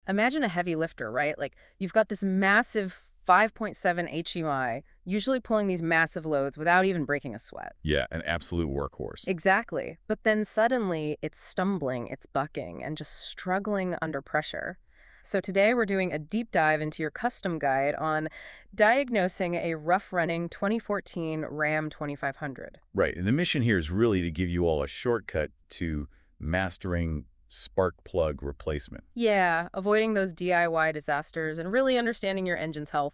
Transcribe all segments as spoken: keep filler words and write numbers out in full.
imagine a heavy lifter, right? Like, you've got this massive five point seven H E M I, usually pulling these massive loads without even breaking a sweat. Yeah, an absolute workhorse. Exactly. But then suddenly it's stumbling, it's bucking, and just struggling under pressure. So today we're doing a deep dive into your custom guide on diagnosing a rough-running twenty fourteen Ram twenty-five hundred. Right, and the mission here is really to give you all a shortcut to mastering spark plug replacement. Yeah, avoiding those D I Y disasters and really understanding your engine's health.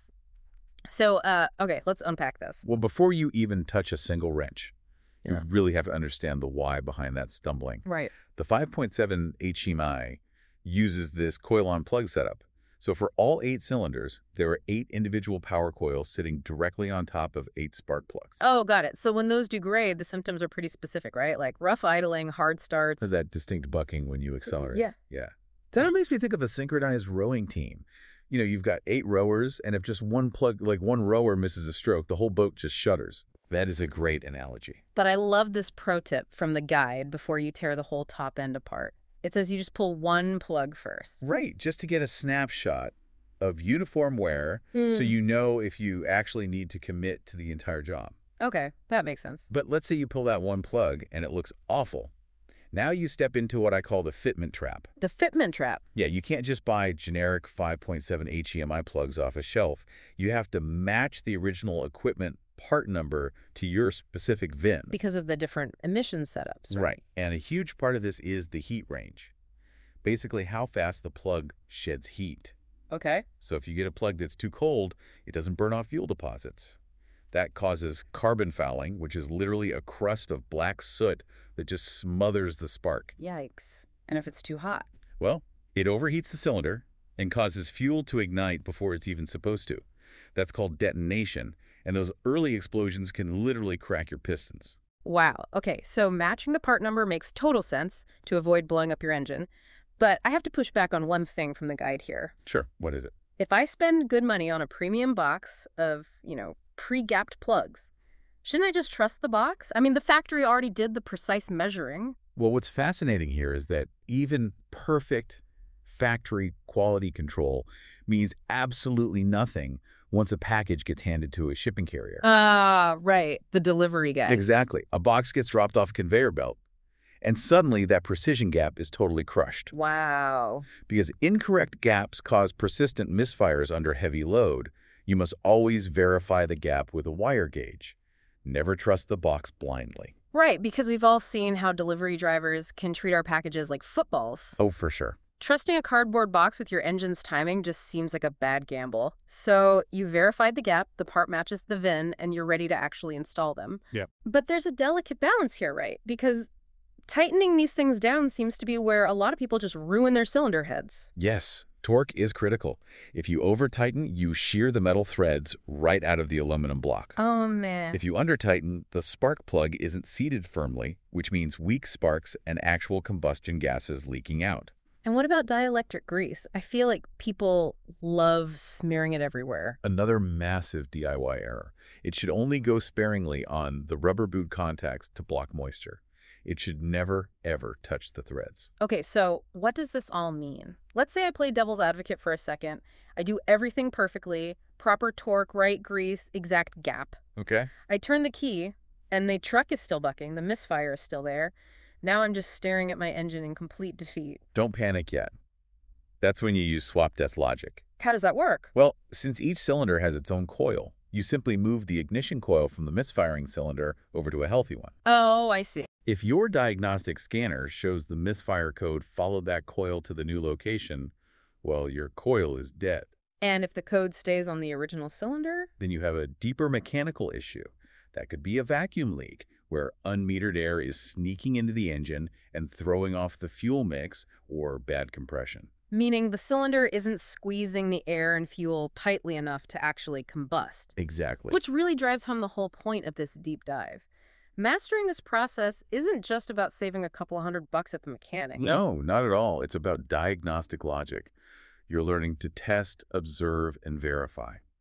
So, uh, okay, let's unpack this. Well, before you even touch a single wrench, Yeah. you really have to understand the why behind that stumbling. Right. The five point seven H E M I uses this coil-on plug setup. So for all eight cylinders, there are eight individual power coils sitting directly on top of eight spark plugs. Oh, got it. So when those degrade, the symptoms are pretty specific, right? Like rough idling, hard starts. There's that distinct bucking when you accelerate. Yeah. Yeah. That makes me think of a synchronized rowing team. You know, you've got eight rowers, and if just one plug, like one rower misses a stroke, the whole boat just shudders. That is a great analogy. But I love this pro tip from the guide before you tear the whole top end apart. It says you just pull one plug first. Right, just to get a snapshot of uniform wear so you know if you actually need to commit to the entire job. Okay, that makes sense. But let's say you pull that one plug and it looks awful. Now you step into what I call the fitment trap. The fitment trap. Yeah, you can't just buy generic five point seven H E M I plugs off a shelf. You have to match the original equipment part number to your specific V I N. Because of the different emission setups, right? Right, and a huge part of this is the heat range. Basically, how fast the plug sheds heat. Okay. So if you get a plug that's too cold, it doesn't burn off fuel deposits. That causes carbon fouling, which is literally a crust of black soot that just smothers the spark. Yikes. And if it's too hot? Well, it overheats the cylinder and causes fuel to ignite before it's even supposed to. That's called detonation, and those early explosions can literally crack your pistons. Wow. Okay, so matching the part number makes total sense to avoid blowing up your engine. But I have to push back on one thing from the guide here. Sure, what is it? If I spend good money on a premium box of, you know, pre-gapped plugs, shouldn't I just trust the box? I mean, the factory already did the precise measuring. Well, what's fascinating here is that even perfect factory quality control means absolutely nothing once a package gets handed to a shipping carrier. Ah, uh, right. The delivery guy. Exactly. A box gets dropped off a conveyor belt, and suddenly that precision gap is totally crushed. Wow. Because incorrect gaps cause persistent misfires under heavy load, you must always verify the gap with a wire gauge. Never trust the box blindly. Right, because we've all seen how delivery drivers can treat our packages like footballs. Oh, for sure. Trusting a cardboard box with your engine's timing just seems like a bad gamble. So you verified the gap, the part matches the V I N, and you're ready to actually install them. Yep. But there's a delicate balance here, right? Because tightening these things down seems to be where a lot of people just ruin their cylinder heads. Yes, torque is critical. If you over-tighten, you shear the metal threads right out of the aluminum block. Oh, man. If you under-tighten, the spark plug isn't seated firmly, which means weak sparks and actual combustion gases leaking out. And what about dielectric grease? I feel like people love smearing it everywhere. Another massive D I Y error. It should only go sparingly on the rubber boot contacts to block moisture. It should never, ever touch the threads. Okay, so what does this all mean? Let's say I play devil's advocate for a second. I do everything perfectly, proper torque, right grease, exact gap. Okay. I turn the key, and the truck is still bucking, the misfire is still there. Now I'm just staring at my engine in complete defeat. Don't panic yet. That's when you use swap test logic. How does that work? Well, since each cylinder has its own coil, you simply move the ignition coil from the misfiring cylinder over to a healthy one. Oh, I see. If your diagnostic scanner shows the misfire code followed that coil to the new location, well, your coil is dead. And if the code stays on the original cylinder? Then you have a deeper mechanical issue. That could be a vacuum leak, where unmetered air is sneaking into the engine and throwing off the fuel mix, or bad compression. Meaning the cylinder isn't squeezing the air and fuel tightly enough to actually combust. Exactly. Which really drives home the whole point of this deep dive. Mastering this process isn't just about saving a couple of hundred bucks at the mechanic. No, not at all. It's about diagnostic logic. You're learning to test, observe, and verify.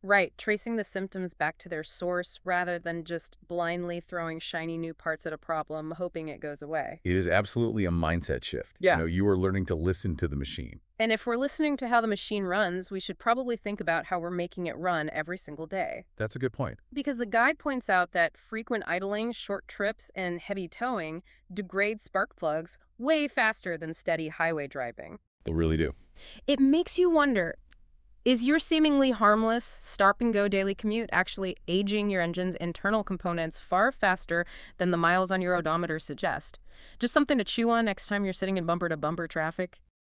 Right, tracing the symptoms back to their source rather than just blindly throwing shiny new parts at a problem, hoping it goes away. It is absolutely a mindset shift. Yeah. You know, you are learning to listen to the machine. And if we're listening to how the machine runs, we should probably think about how we're making it run every single day. That's a good point. Because the guide points out that frequent idling, short trips, and heavy towing degrade spark plugs way faster than steady highway driving. They really do. It makes you wonder, is your seemingly harmless, stop-and-go daily commute actually aging your engine's internal components far faster than the miles on your odometer suggest? Just something to chew on next time you're sitting in bumper-to-bumper traffic?